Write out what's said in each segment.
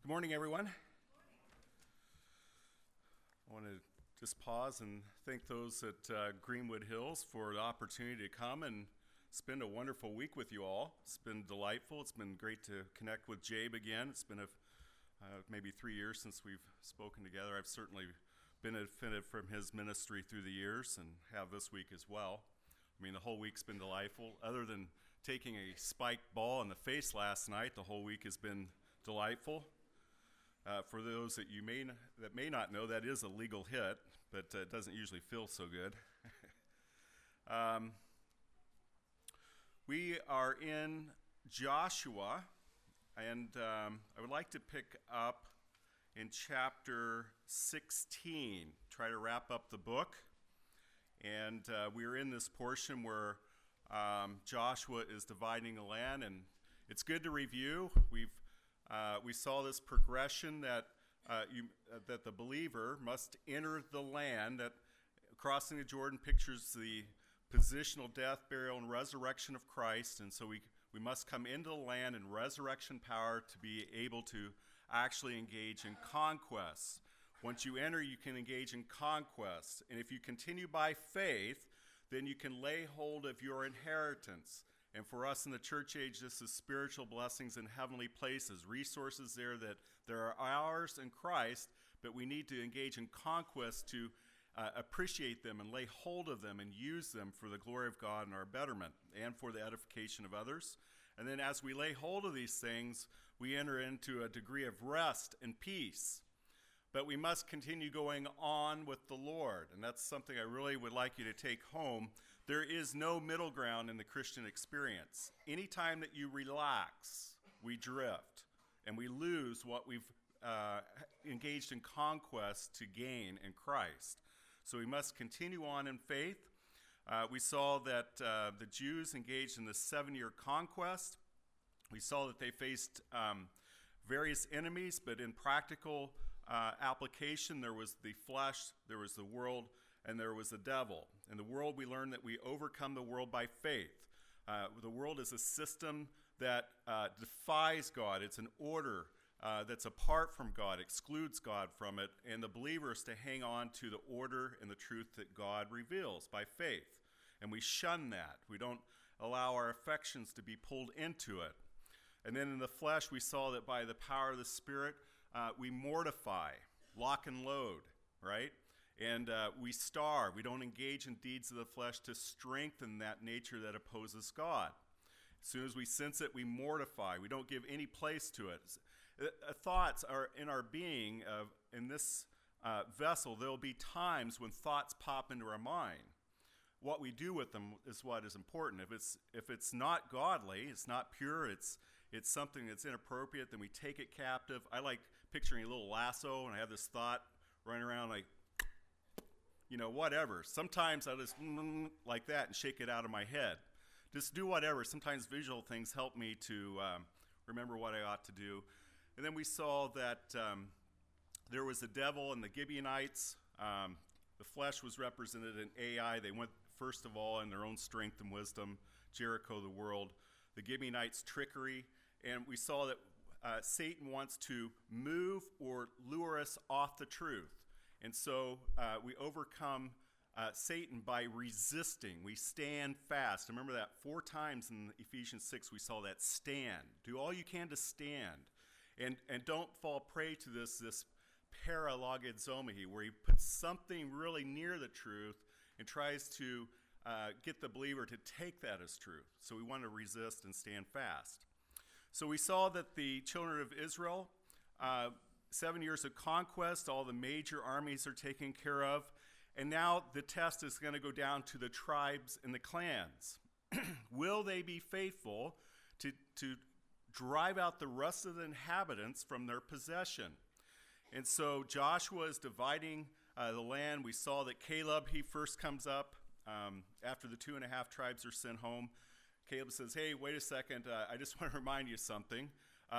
Good morning, everyone. I want to just pause and thank those at Greenwood Hills for the opportunity to come and spend a wonderful week with you all. It's been delightful. It's been great to connect with Jabe again. It's been maybe 3 years since we've spoken together. I've certainly benefited from his ministry through the years and have this week as well. I mean, the whole week's been delightful. Other than taking a spiked ball in the face last night, the whole week has been delightful. For those that may not know, that is a legal hit, but it doesn't usually feel so good. We are in Joshua, and I would like to pick up in chapter 16, try to wrap up the book. And we are in this portion where Joshua is dividing the land, and it's good to review. We saw this progression that the believer must enter the land. That crossing the Jordan pictures the positional death, burial, and resurrection of Christ, and so we must come into the land in resurrection power to be able to actually engage in conquest. Once you enter, you can engage in conquest, and if you continue by faith, then you can lay hold of your inheritance. And for us in the church age, this is spiritual blessings in heavenly places, resources there that are ours in Christ, but we need to engage in conquest to appreciate them and lay hold of them and use them for the glory of God and our betterment and for the edification of others. And then as we lay hold of these things, we enter into a degree of rest and peace. But we must continue going on with the Lord, and that's something I really would like you to take home. There is no middle ground in the Christian experience. Anytime that you relax, we drift, and we lose what we've engaged in conquest to gain in Christ. So we must continue on in faith. We saw that the Jews engaged in the 7-year conquest. We saw that they faced various enemies, but in practical application, there was the flesh, there was the world, and there was the devil. In the world, we learned that we overcome the world by faith. The world is a system that defies God. It's an order that's apart from God, excludes God from it, and the believer is to hang on to the order and the truth that God reveals by faith. And we shun that. We don't allow our affections to be pulled into it. And then in the flesh, we saw that by the power of the Spirit, we mortify, lock and load, right? And we starve. We don't engage in deeds of the flesh to strengthen that nature that opposes God. As soon as we sense it, we mortify. We don't give any place to it. Thoughts are in our being, in this vessel. There will be times when thoughts pop into our mind. What we do with them is what is important. If it's not godly, it's not pure, it's something that's inappropriate, then we take it captive. I like picturing a little lasso, and I have this thought running around like, whatever. Sometimes I just like that and shake it out of my head. Just do whatever. Sometimes visual things help me to remember what I ought to do. And then we saw that there was the devil and the Gibeonites. The flesh was represented in Ai. They went, first of all, in their own strength and wisdom. Jericho, the world. The Gibeonites' trickery. And we saw that Satan wants to move or lure us off the truth. And so we overcome Satan by resisting. We stand fast. Remember that 4 times in Ephesians 6 we saw that stand. Do all you can to stand. And don't fall prey to this paralogizomai, where he puts something really near the truth and tries to get the believer to take that as truth. So we want to resist and stand fast. So we saw that the children of Israel, 7 years of conquest, all the major armies are taken care of, and now the test is going to go down to the tribes and the clans. Will they be faithful to drive out the rest of the inhabitants from their possession? And so Joshua is dividing the land. We saw that Caleb, he first comes up after the 2.5 tribes are sent home. Caleb says, hey, wait a second, I just want to remind you something.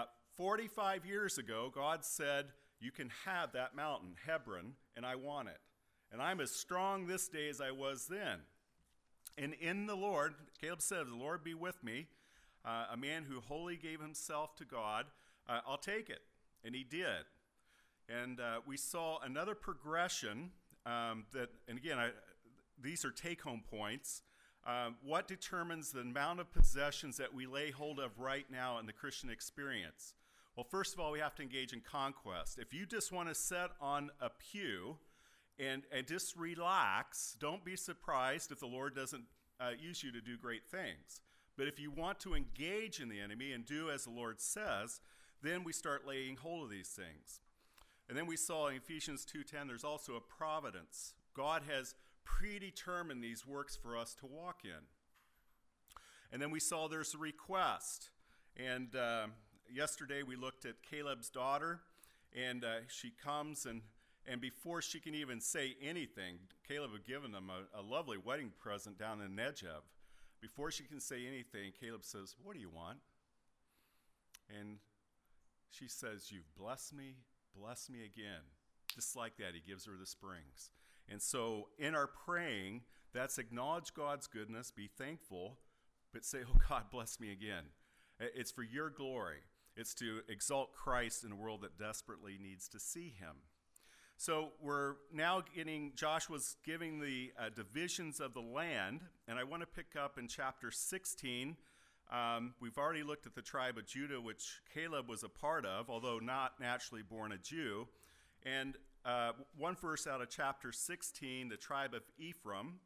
45 years ago, God said, you can have that mountain, Hebron, and I want it. And I'm as strong this day as I was then. And in the Lord, Caleb said, the Lord be with me, a man who wholly gave himself to God, I'll take it. And he did. And we saw another progression and again, these are take-home points. What determines the amount of possessions that we lay hold of right now in the Christian experience? Well, first of all, we have to engage in conquest. If you just want to sit on a pew and just relax, don't be surprised if the Lord doesn't use you to do great things. But if you want to engage in the enemy and do as the Lord says, then we start laying hold of these things. And then we saw in Ephesians 2:10, there's also a providence. God has predetermined these works for us to walk in. And then we saw there's a request. And yesterday we looked at Caleb's daughter, and she comes, and before she can even say anything, Caleb had given them a lovely wedding present down in Negev. Before she can say anything, Caleb says, "What do you want?" And she says, "You've blessed me again." Just like that, he gives her the springs. And so in our praying, that's acknowledge God's goodness, be thankful, but say, "Oh God, bless me again." It's for your glory. It's to exalt Christ in a world that desperately needs to see him. So we're now Joshua's giving the divisions of the land, and I want to pick up in chapter 16. We've already looked at the tribe of Judah, which Caleb was a part of, although not naturally born a Jew. And one verse out of chapter 16, the tribe of Ephraim.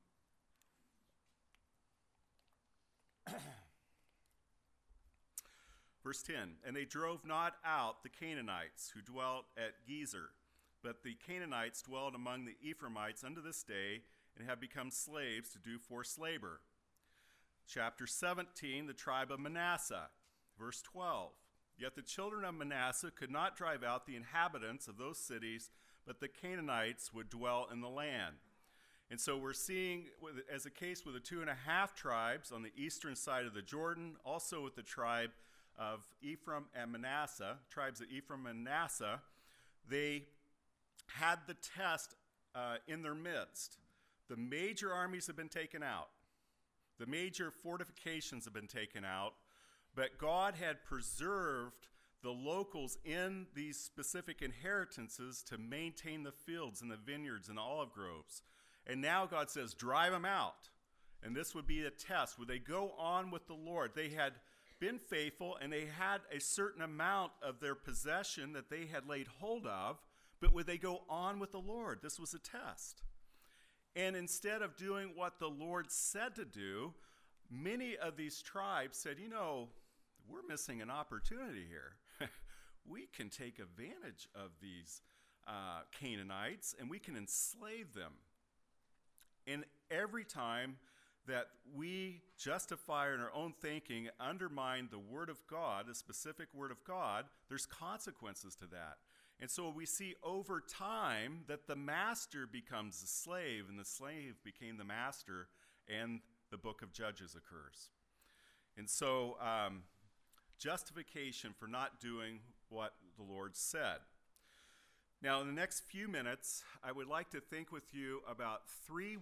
Verse 10, "And they drove not out the Canaanites who dwelt at Gezer, but the Canaanites dwelled among the Ephraimites unto this day, and have become slaves to do forced labor." Chapter 17, the tribe of Manasseh. Verse 12, "Yet the children of Manasseh could not drive out the inhabitants of those cities, but the Canaanites would dwell in the land." And so we're seeing, as a case with the 2.5 tribes on the eastern side of the Jordan, also with the tribe of Ephraim and Manasseh, tribes of Ephraim and Manasseh, they had the test in their midst. The major armies have been taken out. The major fortifications have been taken out, but God had preserved the locals in these specific inheritances to maintain the fields and the vineyards and the olive groves. And now God says, drive them out. And this would be a test. Would they go on with the Lord? They had been faithful, and they had a certain amount of their possession that they had laid hold of, but would they go on with the Lord? This was a test. And instead of doing what the Lord said to do, many of these tribes said, we're missing an opportunity here. We can take advantage of these Canaanites, and we can enslave them. And every time that we justify in our own thinking, undermine the Word of God, the specific Word of God, there's consequences to that. And so we see over time that the master becomes the slave, and the slave became the master, and the book of Judges occurs. And so justification for not doing what the Lord said. Now, in the next few minutes, I would like to think with you about three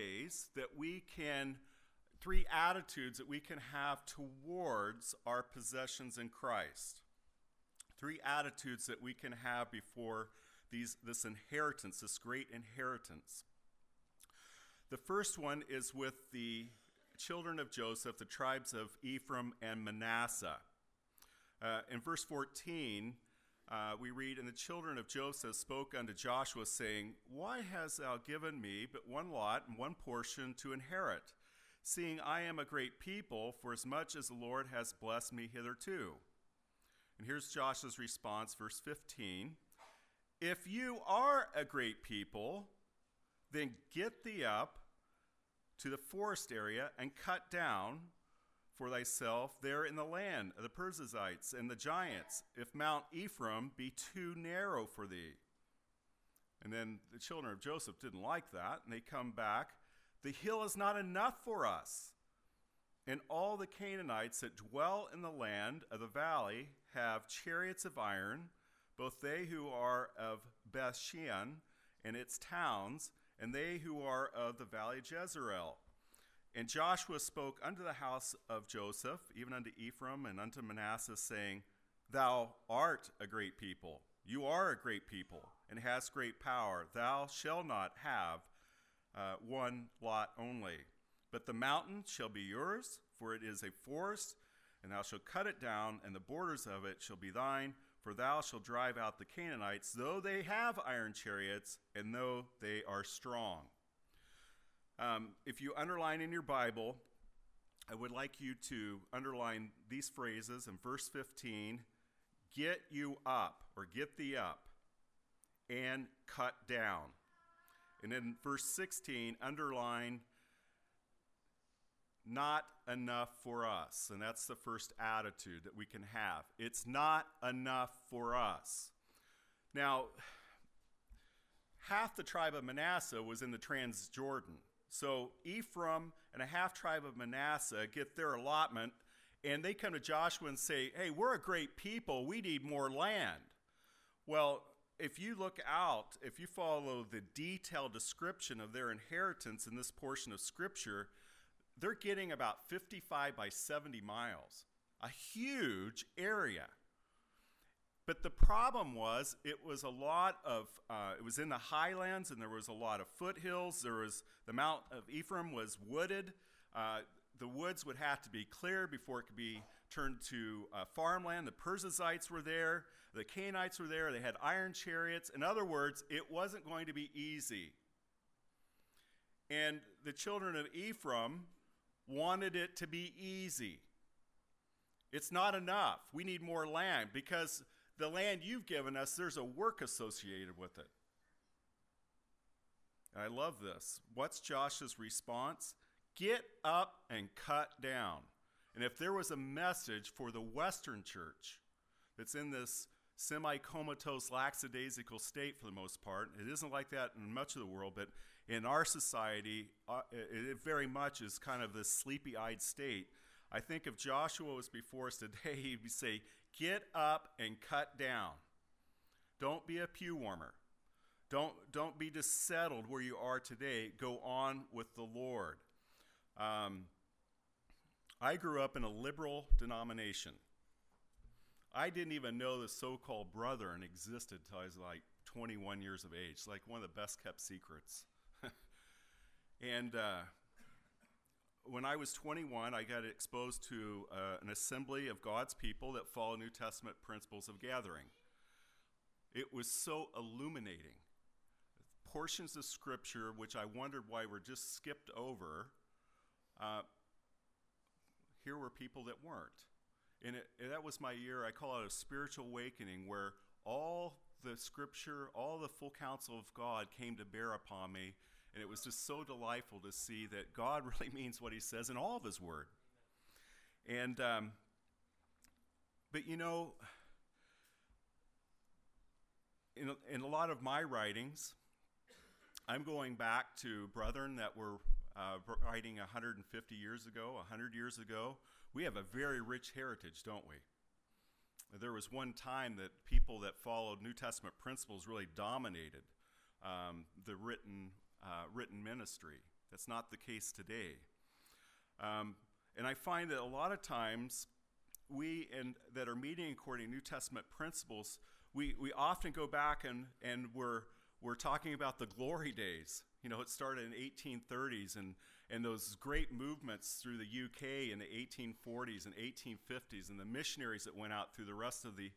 attitudes that we can have towards our possessions in Christ. Three attitudes that we can have before this inheritance, this great inheritance. The first one is with the children of Joseph, the tribes of Ephraim and Manasseh. In verse 14, we read, "And the children of Joseph spoke unto Joshua, saying, Why hast thou given me but one lot and one portion to inherit, seeing I am a great people, for as much as the Lord has blessed me hitherto?" And here's Joshua's response, verse 15. "If you are a great people, then get thee up to the forest area and cut down for thyself there in the land of the Perizzites and the giants, if Mount Ephraim be too narrow for thee." And then the children of Joseph didn't like that, and they come back. "The hill is not enough for us. And all the Canaanites that dwell in the land of the valley have chariots of iron, both they who are of Bethshean and its towns, and they who are of the valley of Jezreel." And Joshua spoke unto the house of Joseph, even unto Ephraim and unto Manasseh, saying, thou art a great people. You are a great people and hast great power. Thou shalt not have one lot only. But the mountain shall be yours, for it is a forest, and thou shalt cut it down, and the borders of it shall be thine. For thou shalt drive out the Canaanites, though they have iron chariots, and though they are strong. If you underline in your Bible, I would like you to underline these phrases in verse 15, get you up, or get thee up, and cut down. And in verse 16, underline not enough for us. And that's the first attitude that we can have. It's not enough for us. Now, half the tribe of Manasseh was in the Transjordan. So Ephraim and a half tribe of Manasseh get their allotment, and they come to Joshua and say, hey, we're a great people. We need more land. Well, if you look out, if you follow the detailed description of their inheritance in this portion of Scripture, they're getting about 55 by 70 miles, a huge area. But the problem was, it was a lot of, it was in the highlands, and there was a lot of foothills. There was, the Mount of Ephraim was wooded. The woods would have to be cleared before it could be turned to farmland. The Perizzites were there. The Canaanites were there. They had iron chariots. In other words, it wasn't going to be easy. And the children of Ephraim wanted it to be easy. It's not enough. We need more land, because the land you've given us, there's a work associated with it. And I love this. What's Joshua's response? Get up and cut down. And if there was a message for the Western church that's in this semi-comatose, lackadaisical state for the most part, it isn't like that in much of the world, but in our society, it very much is kind of this sleepy-eyed state. I think if Joshua was before us today, he'd say, get up and cut down. Don't be a pew warmer. Don't be just settled where you are today. Go on with the Lord. I grew up in a liberal denomination. I didn't even know the so-called Brethren existed until I was like 21 years of age. It's like one of the best kept secrets. And when I was 21, I got exposed to an assembly of God's people that follow New Testament principles of gathering. It was so illuminating. Portions of Scripture, which I wondered why were just skipped over, here were people that weren't. And that was my year, I call it a spiritual awakening, where all the Scripture, all the full counsel of God came to bear upon me. And it was just so delightful to see that God really means what he says in all of his word. And, but you know, in a lot of my writings, I'm going back to brethren that were writing 150 years ago, 100 years ago. We have a very rich heritage, don't we? There was one time that people that followed New Testament principles really dominated the written ministry. That's not the case today. And I find that a lot of times we that are meeting according to New Testament principles, we often go back and we're talking about the glory days. You know, it started in the 1830s and those great movements through the UK in the 1840s and 1850s, and the missionaries that went out through the rest of the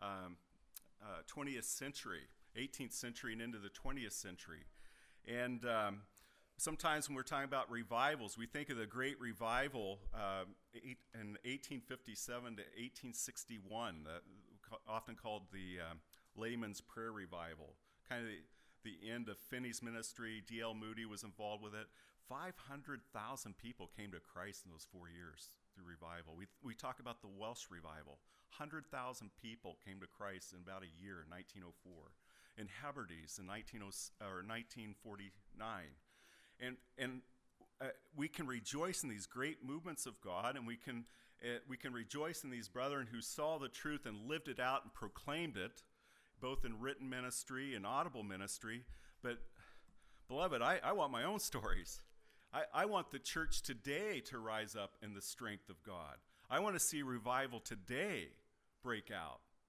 20th century, 18th century and into the 20th century. And sometimes when we're talking about revivals, we think of the great revival in 1857 to 1861, often called the Layman's Prayer Revival, kind of the end of Finney's ministry. D.L. Moody was involved with it. 500,000 people came to Christ in those 4 years through revival. We talk about the Welsh revival. 100,000 people came to Christ in about a year in 1904. In Hebrides in 1949. And we can rejoice in these great movements of God, and we can rejoice in these brethren who saw the truth and lived it out and proclaimed it, both in written ministry and audible ministry. But, beloved, I want my own stories. I want the church today to rise up in the strength of God. I want to see revival today break out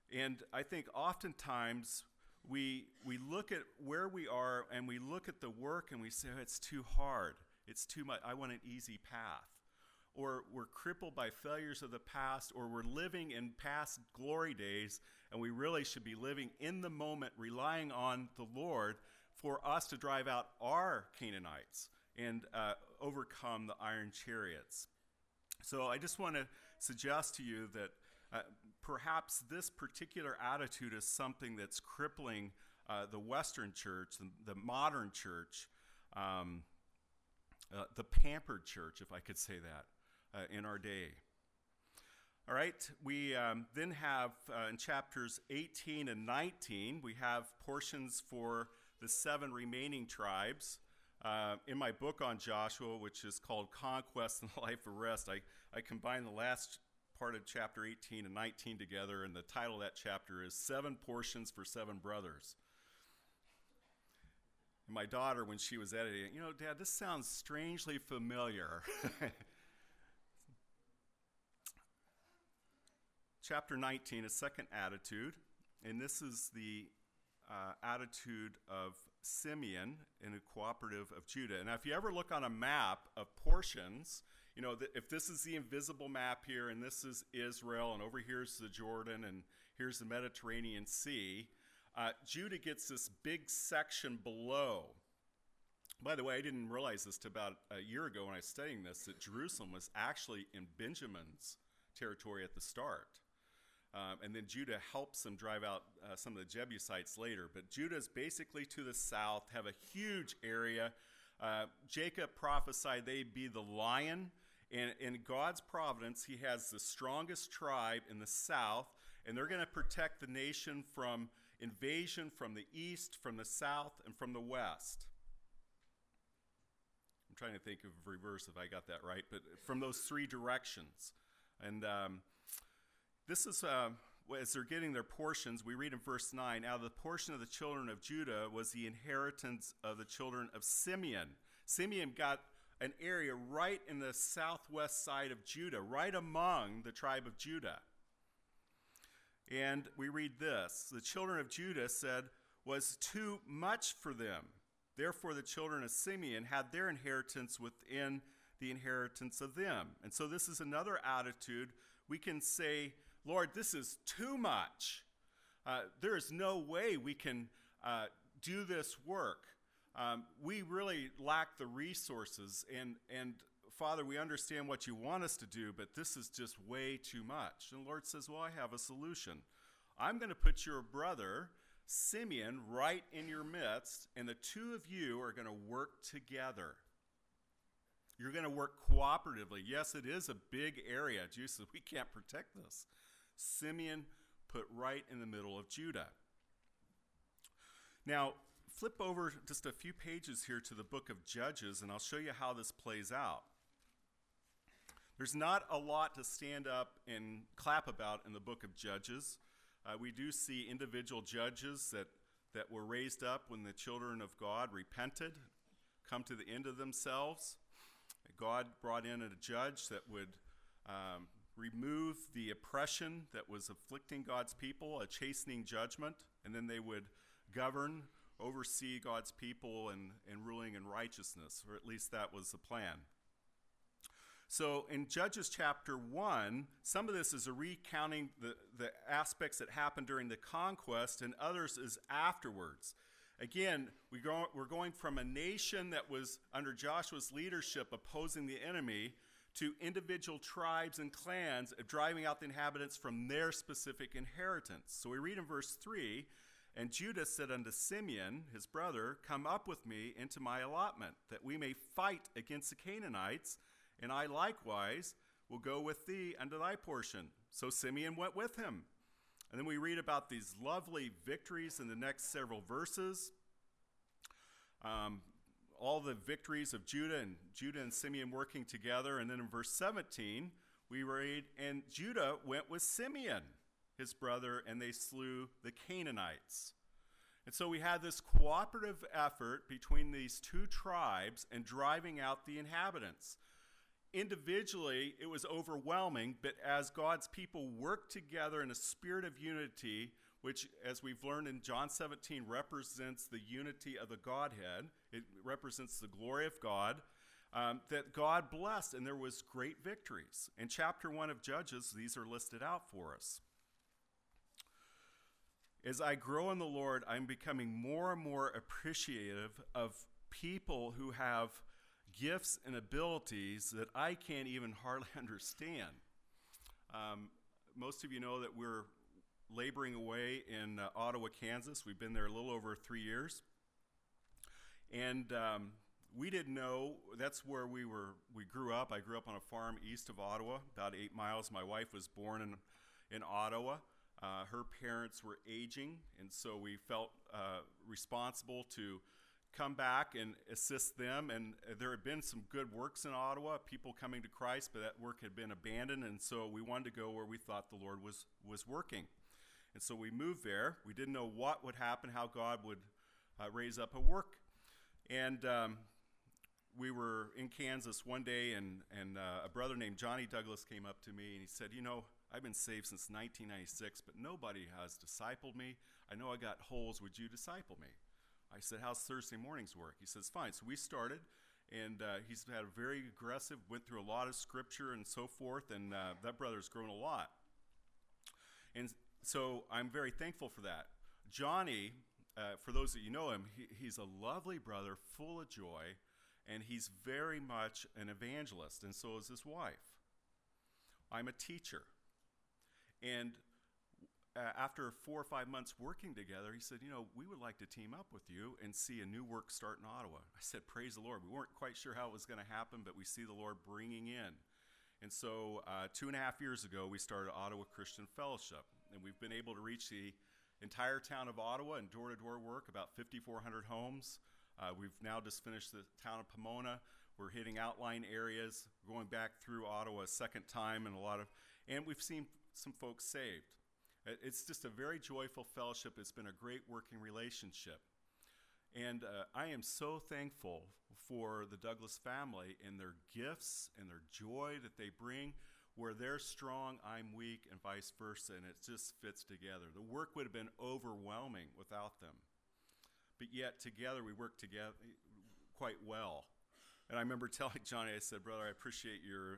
And I think oftentimes we look at where we are and we look at the work and we say, oh, it's too hard. It's too much. I want an easy path. Or we're crippled by failures of the past, or we're living in past glory days, and we really should be living in the moment, relying on the Lord for us to drive out our Canaanites and overcome the iron chariots. So I just want to suggest to you that perhaps this particular attitude is something that's crippling the Western church, the modern church, the pampered church, if I could say that. In our day. All right, we then have in chapters 18 and 19, we have portions for the 7 remaining tribes. In my book on Joshua, which is called Conquest and the Life of Rest, I combined the last part of chapter 18 and 19 together, and the title of that chapter is 7 Portions for 7 Brothers. And my daughter, when she was editing, Dad, this sounds strangely familiar. Chapter 19, a second attitude, and this is the attitude of Simeon in a cooperative of Judah. And if you ever look on a map of portions, if this is the invisible map here, and this is Israel, and over here's the Jordan, and here's the Mediterranean Sea, Judah gets this big section below. By the way, I didn't realize this till about a year ago when I was studying this, that Jerusalem was actually in Benjamin's territory at the start. And then Judah helps them drive out some of the Jebusites later. But Judah is basically to the south, have a huge area. Jacob prophesied they'd be the lion. And in God's providence, he has the strongest tribe in the south. And they're going to protect the nation from invasion from the east, from the south, and from the west. I'm trying to think of reverse if I got that right. But from those 3 directions. And this is, as they're getting their portions, we read in verse 9, out of the portion of the children of Judah was the inheritance of the children of Simeon. Simeon got an area right in the southwest side of Judah, right among the tribe of Judah. And we read this, the children of Judah said, was too much for them. Therefore the children of Simeon had their inheritance within the inheritance of them. And so this is another attitude. We can say, Lord, this is too much. There is no way we can do this work. We really lack the resources. And Father, we understand what you want us to do, but this is just way too much. And the Lord says, well, I have a solution. I'm going to put your brother, Simeon, right in your midst, and the 2 of you are going to work together. You're going to work cooperatively. Yes, it is a big area. Jesus says, we can't protect this. Simeon put right in the middle of Judah. Now, flip over just a few pages here to the book of Judges, and I'll show you how this plays out. There's not a lot to stand up and clap about in the book of Judges. We do see individual judges that were raised up when the children of God repented, come to the end of themselves. God brought in a judge that would remove the oppression that was afflicting God's people, a chastening judgment, and then they would govern, oversee God's people and ruling in righteousness, or at least that was the plan. So in Judges chapter 1, some of this is a recounting the aspects that happened during the conquest, and others is afterwards. Again, we're going from a nation that was under Joshua's leadership opposing the enemy to individual tribes and clans driving out the inhabitants from their specific inheritance. So we read in verse 3, and Judah said unto Simeon, his brother, come up with me into my allotment, that we may fight against the Canaanites, and I likewise will go with thee unto thy portion. So Simeon went with him. And then we read about these lovely victories in the next several verses. All the victories of Judah and Simeon working together. And then in verse 17, we read, and Judah went with Simeon, his brother, and they slew the Canaanites. And so we had this cooperative effort between these 2 tribes and driving out the inhabitants. individually, it was overwhelming, but as God's people worked together in a spirit of unity, which, as we've learned in John 17, represents the unity of the Godhead, it represents the glory of God, that God blessed, and there was great victories. In chapter 1 of Judges, these are listed out for us. As I grow in the Lord, I'm becoming more and more appreciative of people who have gifts and abilities that I can't even hardly understand. Most of you know that we're laboring away in Ottawa, Kansas. We've been there a little over 3 years. And we didn't know, that's where we grew up. I grew up on a farm east of Ottawa, about 8 miles. My wife was born in Ottawa. Her parents were aging, and so we felt responsible to come back and assist them. And there had been some good works in Ottawa, people coming to Christ, but that work had been abandoned, and so we wanted to go where we thought the Lord was working. And so we moved there. We didn't know what would happen, how God would raise up a work. And we were in Kansas one day, and a brother named Johnny Douglas came up to me, and he said, you know, I've been saved since 1996, but nobody has discipled me. I know I got holes. Would you disciple me? I said, how's Thursday mornings work? He says, fine. So we started, and he's had a very aggressive, went through a lot of scripture and so forth, and that brother's grown a lot. And so I'm very thankful for that. Johnny, for those that you know him, he's a lovely brother, full of joy, and he's very much an evangelist, and so is his wife. I'm a teacher. And after 4 or 5 months working together, he said, you know, we would like to team up with you and see a new work start in Ottawa. I said, praise the Lord. We weren't quite sure how it was going to happen, but we see the Lord bringing in. And so 2.5 years ago, we started Ottawa Christian Fellowship, and we've been able to reach the entire town of Ottawa in door-to-door work, about 5,400 homes. We've now just finished the town of Pomona. We're hitting outlying areas, going back through Ottawa a second time, and we've seen some folks saved. It's just a very joyful fellowship. It's been a great working relationship. And I am so thankful for the Douglas family and their gifts and their joy that they bring. Where they're strong, I'm weak, and vice versa, and it just fits together. The work would have been overwhelming without them. But yet, together, we work together quite well. And I remember telling Johnny, I said, brother, I appreciate your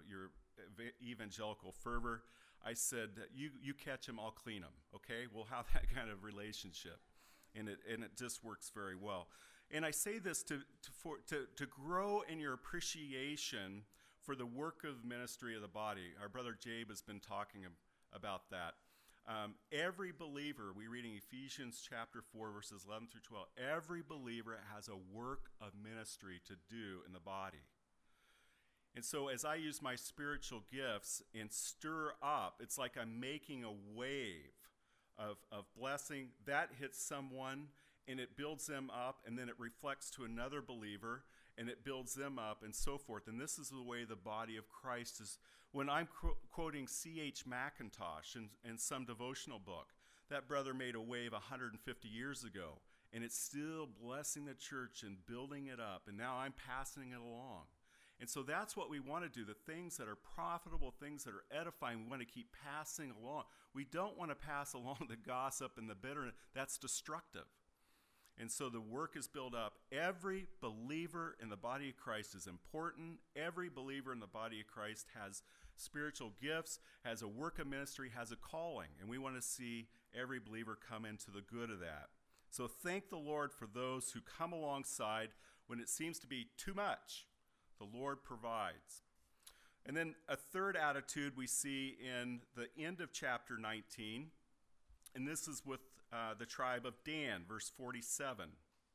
evangelical fervor. I said, you catch him, I'll clean him, okay? We'll have that kind of relationship. And it just works very well. And I say this to grow in your appreciation for the work of ministry of the body. Our brother Jabe has been talking about that. Every believer, we read in Ephesians chapter 4, verses 11 through 12, every believer has a work of ministry to do in the body. And so as I use my spiritual gifts and stir up, it's like I'm making a wave of blessing. That hits someone, and it builds them up, and then it reflects to another believer, and it builds them up, and so forth. And this is the way the body of Christ is. When I'm quoting C.H. Mackintosh in some devotional book, that brother made a wave 150 years ago, and it's still blessing the church and building it up, and now I'm passing it along. And so that's what we want to do, the things that are profitable, things that are edifying, we want to keep passing along. We don't want to pass along the gossip and the bitterness. That's destructive. And so the work is built up. Every believer in the body of Christ is important. Every believer in the body of Christ has spiritual gifts, has a work of ministry, has a calling. And we want to see every believer come into the good of that. So thank the Lord for those who come alongside when it seems to be too much. The Lord provides. And then a third attitude we see in the end of chapter 19, and this is with the tribe of Dan, verse 47.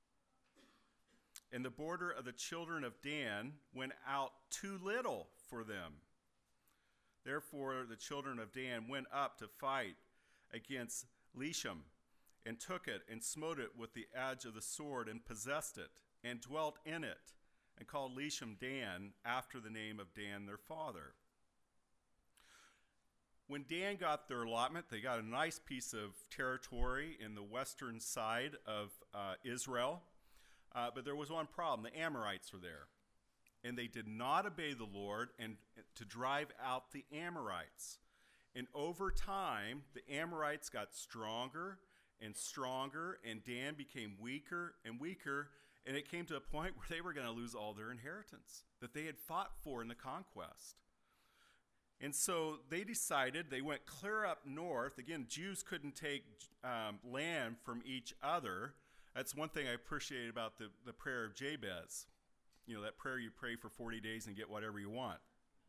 And the border of the children of Dan went out too little for them. Therefore the children of Dan went up to fight against Leshem, and took it, and smote it with the edge of the sword, and possessed it, and dwelt in it, and called Leshem Dan, after the name of Dan their father. When Dan got their allotment, they got a nice piece of territory in the western side of Israel, but there was one problem. The Amorites were there. and they did not obey the Lord and to drive out the Amorites. And over time, the Amorites got stronger and stronger, and Dan became weaker and weaker, and it came to a point where they were going to lose all their inheritance that they had fought for in the conquest. And so they decided, they went clear up north. Again, Jews couldn't take land from each other. That's one thing I appreciate about the prayer of Jabez. You know, that prayer you pray for 40 days and get whatever you want.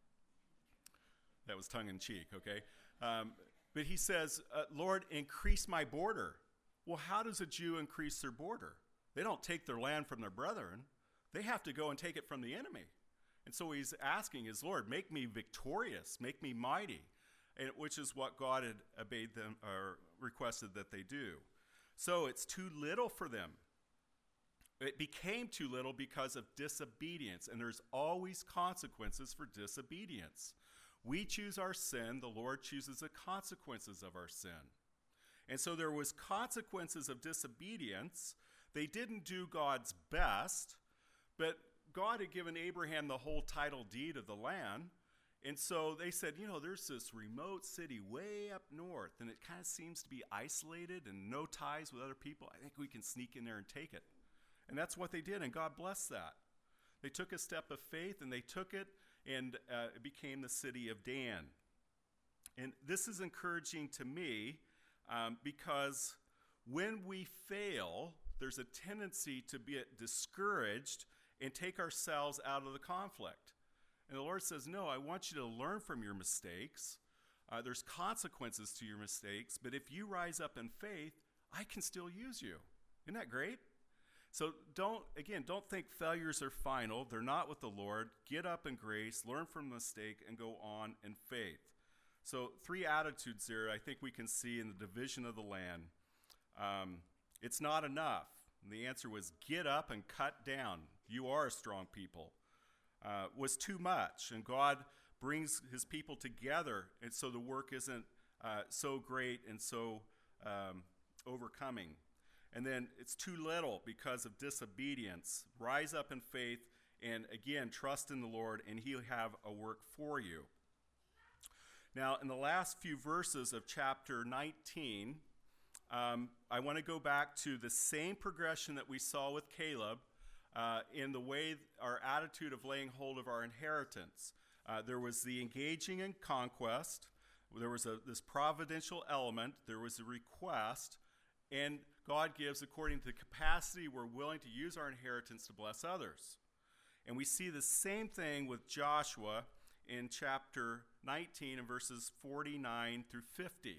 That was tongue-in-cheek, okay? But he says, Lord, increase my border. Well, how does a Jew increase their border? They don't take their land from their brethren. They have to go and take it from the enemy. And so he's asking is, Lord, make me victorious, make me mighty, and which is what God had obeyed them or requested that they do. So it's too little for them. It became too little because of disobedience, and there's always consequences for disobedience. We choose our sin, the Lord chooses the consequences of our sin. And so there was consequences of disobedience. They didn't do God's best, but God had given Abraham the whole title deed of the land. And so they said, you know, there's this remote city way up north, and it kind of seems to be isolated and no ties with other people. I think we can sneak in there and take it. And that's what they did, and God blessed that. They took a step of faith, and they took it, and it became the city of Dan. And this is encouraging to me because when we fail, there's a tendency to be discouraged and take ourselves out of the conflict. And the Lord says, no, I want you to learn from your mistakes. There's consequences to your mistakes, but if you rise up in faith, I can still use you. Isn't that great? So don't think failures are final. They're not with the Lord. Get up in grace, learn from the mistake, and go on in faith. So 3 attitudes there I think we can see in the division of the land. It's not enough. And the answer was get up and cut down. You are a strong people. Was too much. And God brings his people together, and so the work isn't so great and so overcoming. And then it's too little because of disobedience. Rise up in faith and, again, trust in the Lord, and he'll have a work for you. Now, in the last few verses of chapter 19, I want to go back to the same progression that we saw with Caleb in the way our attitude of laying hold of our inheritance. There was the engaging in conquest. There was this providential element. There was a request. And God gives according to the capacity we're willing to use our inheritance to bless others. And we see the same thing with Joshua in chapter 19 and verses 49 through 50.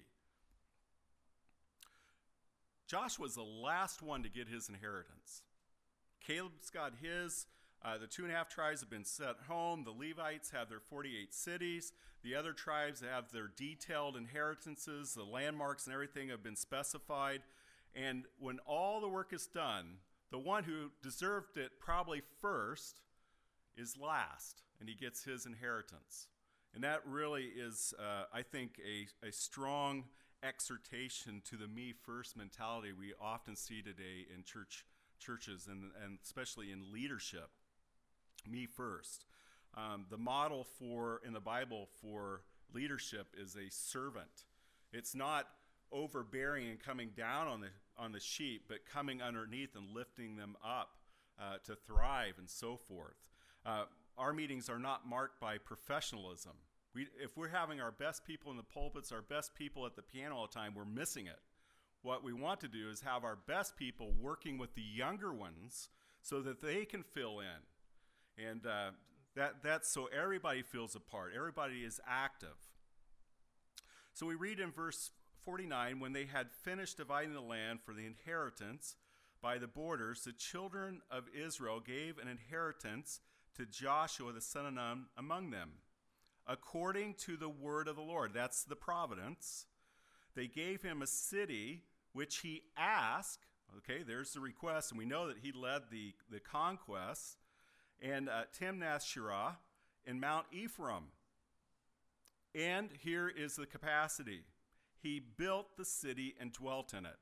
Joshua's the last one to get his inheritance. Caleb's got his. The 2.5 tribes have been sent home. The Levites have their 48 cities. The other tribes have their detailed inheritances. The landmarks and everything have been specified. And when all the work is done, the one who deserved it probably first is last, and he gets his inheritance. And that really is, I think, a strong exhortation to the me-first mentality we often see today in churches and especially in leadership. Me first. The model in the Bible for leadership is a servant. It's not overbearing and coming down on the sheep, but coming underneath and lifting them up to thrive and so forth. Our meetings are not marked by professionalism. If we're having our best people in the pulpits, our best people at the piano all the time, we're missing it. What we want to do is have our best people working with the younger ones so that they can fill in. And that's so everybody feels a part. Everybody is active. So we read in verse 49, when they had finished dividing the land for the inheritance by the borders, the children of Israel gave an inheritance to Joshua the son of Nun among them, according to the word of the Lord. That's the providence. They gave him a city which he asked. Okay, there's the request, and we know that he led the conquest. And Timnath-Serah in Mount Ephraim. And here is the capacity. He built the city and dwelt in it.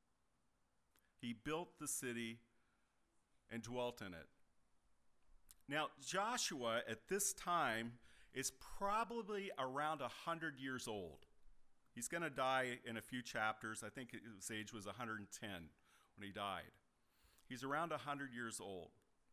He built the city and dwelt in it. Now, Joshua at this time is probably around 100 years old. He's going to die in a few chapters. I think his age was 110 when he died. He's around 100 years old.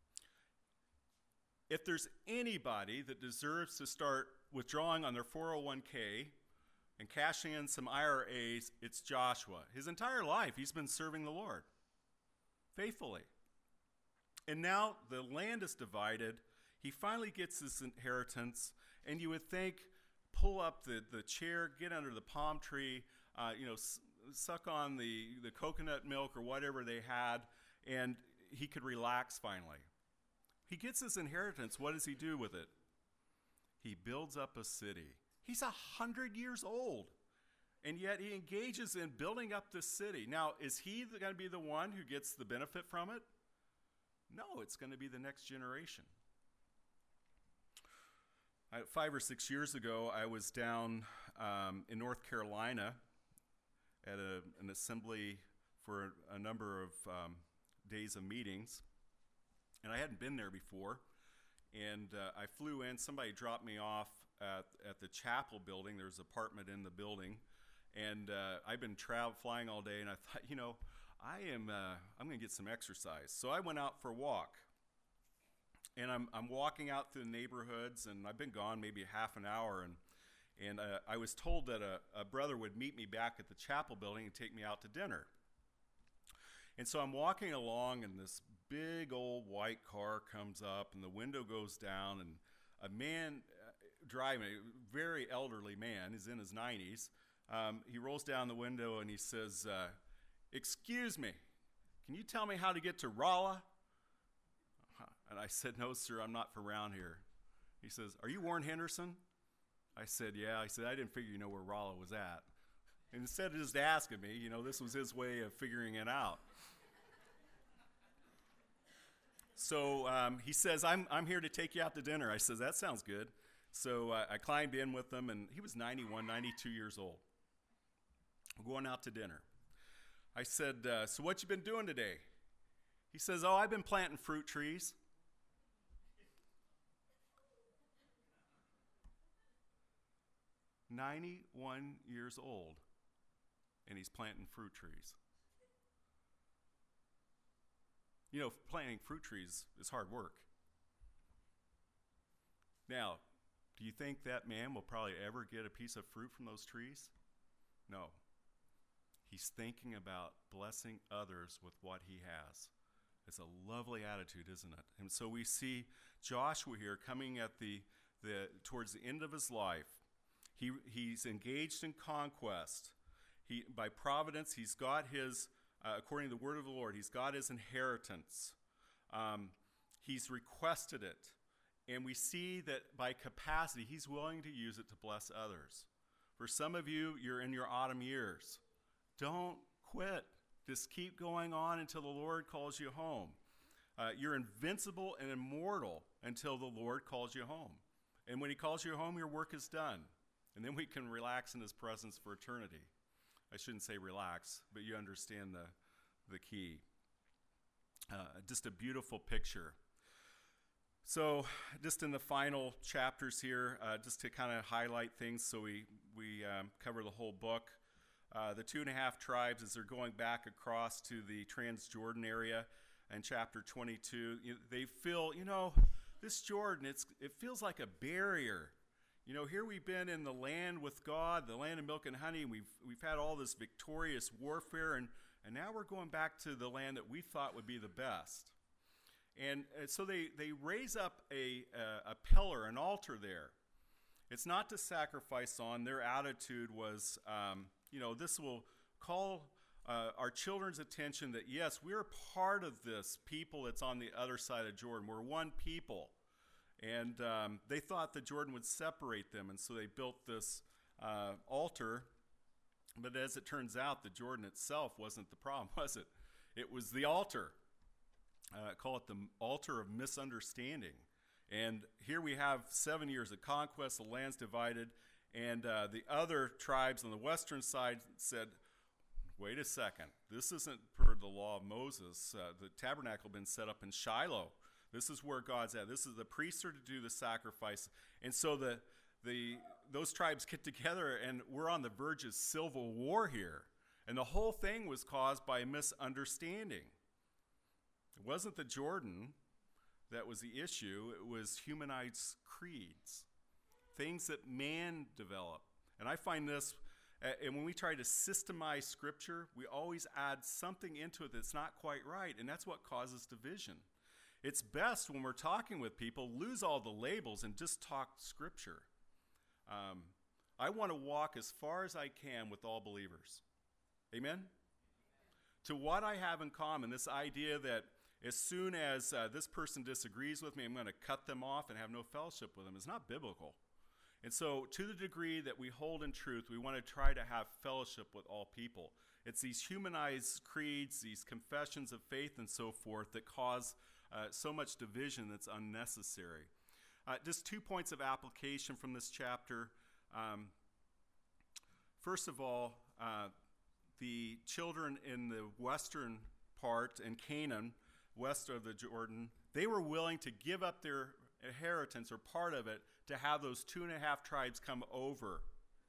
If there's anybody that deserves to start withdrawing on their 401k and cashing in some IRAs, it's Joshua. His entire life, he's been serving the Lord faithfully. And now the land is divided. He finally gets his inheritance, and you would think, pull up the chair, get under the palm tree, suck on the coconut milk or whatever they had, and he could relax finally. He gets his inheritance. What does he do with it? He builds up a city. He's 100 years old, and yet he engages in building up this city. Now, is he going to be the one who gets the benefit from it? No, it's going to be the next generation. 5 or 6 years ago, I was down in North Carolina at an assembly for a number of days of meetings, and I hadn't been there before. And I flew in. Somebody dropped me off at the chapel building. There's an apartment in the building, and I've been flying all day, and I thought, I'm going to get some exercise. So I went out for a walk. And I'm walking out through the neighborhoods, and I've been gone maybe half an hour, and I was told that a brother would meet me back at the chapel building and take me out to dinner. And so I'm walking along, and this big old white car comes up, and the window goes down, and a man driving, a very elderly man, he's in his 90s, he rolls down the window and he says, "Excuse me, can you tell me how to get to Rolla?" And I said, "No, sir, I'm not from around here." He says, "Are you Warren Henderson?" I said, "Yeah." I said, "I didn't figure you know where Rolla was at." And instead of just asking me, this was his way of figuring it out. So he says, I'm here to take you out to dinner. I said, "That sounds good." So I climbed in with him, and he was 91, 92 years old. We're going out to dinner. I said, "So what you been doing today?" He says, "Oh, I've been planting fruit trees." 91 years old, and he's planting fruit trees. Planting fruit trees is hard work. Now, do you think that man will probably ever get a piece of fruit from those trees? No. He's thinking about blessing others with what he has. It's a lovely attitude, isn't it? And so we see Joshua here coming at towards the end of his life. He's engaged in conquest. By providence, he's got his, according to the word of the Lord, he's got his inheritance. He's requested it. And we see that by capacity, he's willing to use it to bless others. For some of you, you're in your autumn years. Don't quit. Just keep going on until the Lord calls you home. You're invincible and immortal until the Lord calls you home. And when he calls you home, your work is done. And then we can relax in his presence for eternity. I shouldn't say relax, but you understand the key. Just a beautiful picture. So just in the final chapters here, just to kind of highlight things so we cover the whole book. The 2.5 tribes, as they're going back across to the Transjordan area in chapter 22, they feel, this Jordan, it feels like a barrier. Here we've been in the land with God, the land of milk and honey, and we've had all this victorious warfare, and now we're going back to the land that we thought would be the best. And so they raise up a pillar, an altar there. It's not to sacrifice on. Their attitude was, this will call our children's attention that, yes, we're part of this people that's on the other side of Jordan. We're one people. And they thought the Jordan would separate them, and so they built this altar. But as it turns out, the Jordan itself wasn't the problem, was it? It was the altar. Call it the altar of misunderstanding. And here we have 7 years of conquest, the land's divided, and the other tribes on the western side said, wait a second, this isn't per the law of Moses. The tabernacle had been set up in Shiloh. This is where God's at. This is the priests are to do the sacrifice. And so those tribes get together, and we're on the verge of civil war here. And the whole thing was caused by a misunderstanding. It wasn't the Jordan that was the issue. It was humanized creeds, things that man developed. And I find this, and when we try to systemize Scripture, we always add something into it that's not quite right, and that's what causes division. It's best when we're talking with people, lose all the labels and just talk Scripture. I want to walk as far as I can with all believers. Amen? To what I have in common, this idea that as soon as this person disagrees with me, I'm going to cut them off and have no fellowship with them is not biblical. And so to the degree that we hold in truth, we want to try to have fellowship with all people. It's these humanized creeds, these confessions of faith and so forth that cause so much division that's unnecessary. Just 2 points of application from this chapter. First of all, the children in the western part in Canaan, west of the Jordan, they were willing to give up their inheritance or part of it to have those 2.5 tribes come over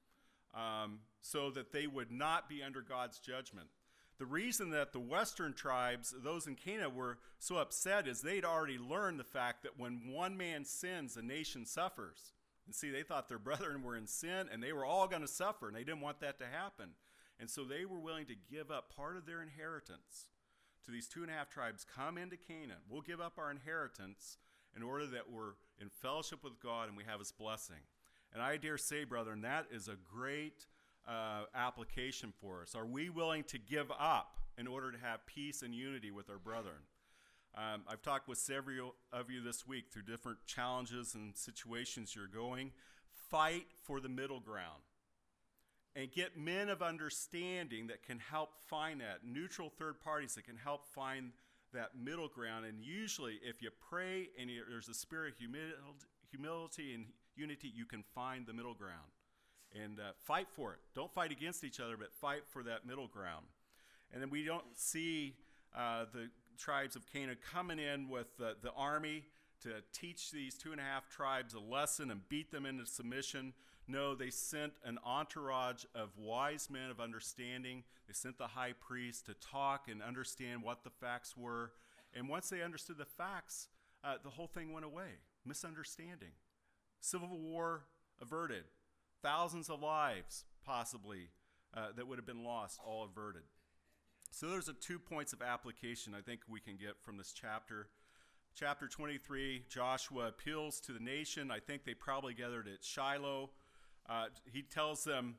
so that they would not be under God's judgment. The reason that the western tribes, those in Canaan, were so upset is they'd already learned the fact that when one man sins, the nation suffers. And see, they thought their brethren were in sin, and they were all going to suffer, and they didn't want that to happen. And so they were willing to give up part of their inheritance to these 2.5 tribes. Come into Canaan. We'll give up our inheritance in order that we're in fellowship with God and we have his blessing. And I dare say, brethren, that is a great application for us. Are we willing to give up in order to have peace and unity with our brethren? I've talked with several of you this week through different challenges and situations you're going. Fight for the middle ground and get men of understanding that can help find that, neutral third parties that can help find that middle ground. And usually if you pray and there's a spirit of humility and unity, you can find the middle ground. And fight for it. Don't fight against each other, but fight for that middle ground. And then we don't see the tribes of Canaan coming in with the army to teach these 2.5 tribes a lesson and beat them into submission. No, they sent an entourage of wise men of understanding. They sent the high priest to talk and understand what the facts were. And once they understood the facts, the whole thing went away. Misunderstanding. Civil war averted. Thousands of lives, possibly, that would have been lost, all averted. So those are 2 points of application I think we can get from this chapter. Chapter 23, Joshua appeals to the nation. I think they probably gathered at Shiloh. He tells them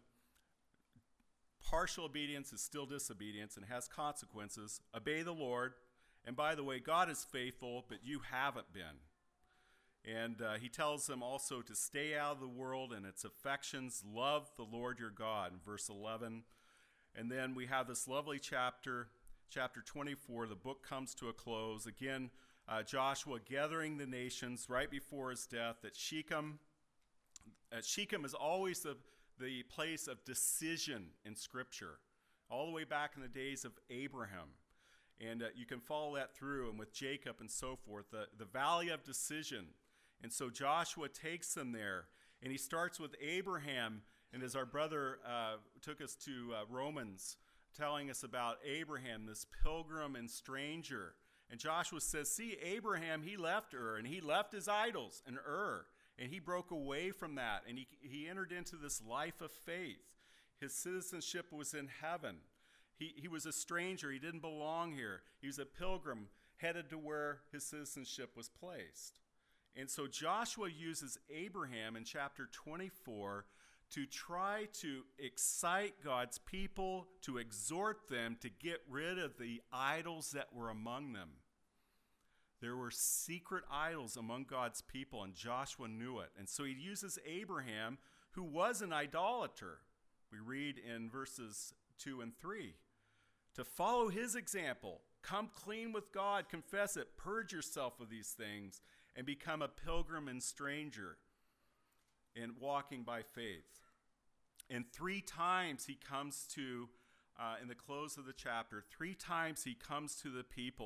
partial obedience is still disobedience and has consequences. Obey the Lord. And by the way, God is faithful, but you haven't been. And he tells them also to stay out of the world and its affections. Love the Lord your God, in verse 11. And then we have this lovely chapter, chapter 24. The book comes to a close. Again, Joshua gathering the nations right before his death at Shechem. Shechem is always the place of decision in Scripture, all the way back in the days of Abraham. And you can follow that through, and with Jacob and so forth, the valley of decision. And so Joshua takes them there, and he starts with Abraham. And as our brother took us to Romans, telling us about Abraham, this pilgrim and stranger. And Joshua says, see, Abraham, he left Ur, and he left his idols in Ur. And he broke away from that, and he entered into this life of faith. His citizenship was in heaven. He was a stranger. He didn't belong here. He was a pilgrim headed to where his citizenship was placed. And so Joshua uses Abraham in chapter 24 to try to excite God's people, to exhort them to get rid of the idols that were among them. There were secret idols among God's people, and Joshua knew it. And so he uses Abraham, who was an idolater. We read in verses 2 and 3. To follow his example, come clean with God, confess it, purge yourself of these things, and become a pilgrim and stranger in walking by faith. And 3 times he comes to, in the close of the chapter, 3 times he comes to the people,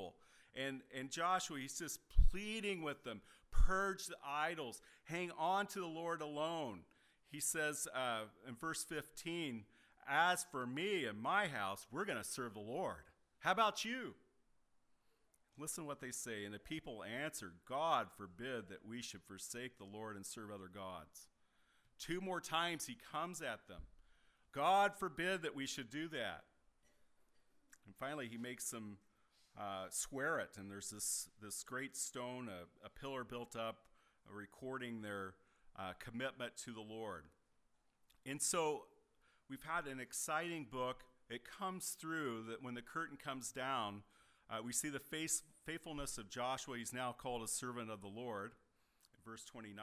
And Joshua, he's just pleading with them, purge the idols, hang on to the Lord alone. He says in verse 15, as for me and my house, we're going to serve the Lord. How about you? Listen what they say. And the people answered, God forbid that we should forsake the Lord and serve other gods. 2 more times he comes at them. God forbid that we should do that. And finally he makes them swear it. And there's this great stone, a pillar built up, recording their commitment to the Lord. And so we've had an exciting book. It comes through that when the curtain comes down, we see the faithfulness of Joshua. He's now called a servant of the Lord. In verse 29,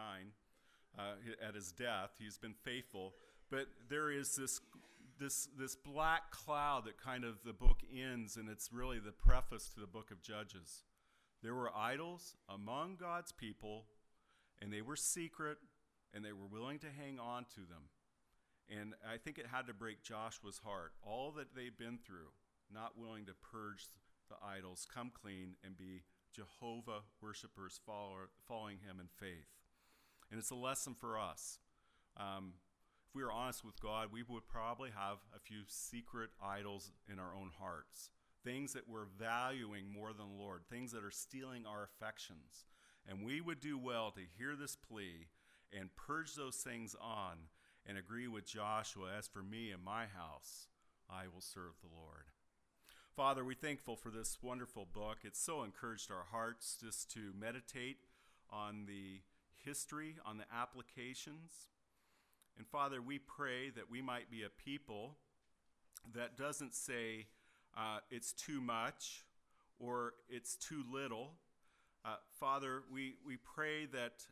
at his death, he's been faithful. But there is this black cloud that kind of the book ends, and it's really the preface to the book of Judges. There were idols among God's people, and they were secret, and they were willing to hang on to them. And I think it had to break Joshua's heart. All that they've been through, not willing to purge the idols, come clean, and be Jehovah worshipers following him in faith. And it's a lesson for us. If we were honest with God, we would probably have a few secret idols in our own hearts. Things that we're valuing more than the Lord. Things that are stealing our affections. And we would do well to hear this plea and purge those things on and agree with Joshua, as for me and my house, I will serve the Lord. Father, we're thankful for this wonderful book. It's so encouraged our hearts just to meditate on the history, on the applications. And Father, we pray that we might be a people that doesn't say it's too much or it's too little. Father, we pray that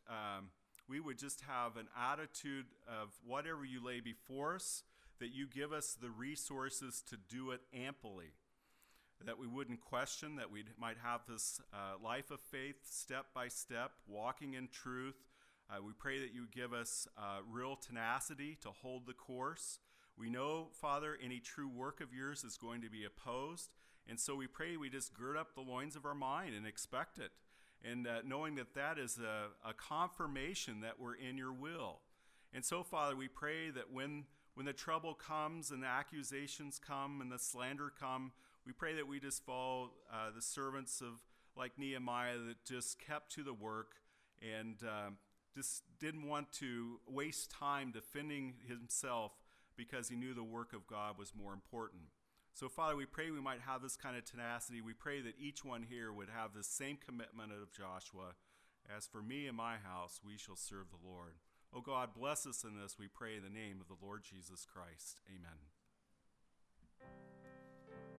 we would just have an attitude of whatever you lay before us, that you give us the resources to do it amply, that we wouldn't question, that we might have this life of faith step by step, walking in truth. We pray that you give us real tenacity to hold the course. We know, Father, any true work of yours is going to be opposed, and so we pray we just gird up the loins of our mind and expect it. And knowing that that is a confirmation that we're in your will. And so, Father, we pray that when the trouble comes and the accusations come and the slander come, we pray that we just follow the servants of like Nehemiah that just kept to the work and just didn't want to waste time defending himself because he knew the work of God was more important. So, Father, we pray we might have this kind of tenacity. We pray that each one here would have the same commitment of Joshua. As for me and my house, we shall serve the Lord. Oh God, bless us in this, we pray in the name of the Lord Jesus Christ. Amen.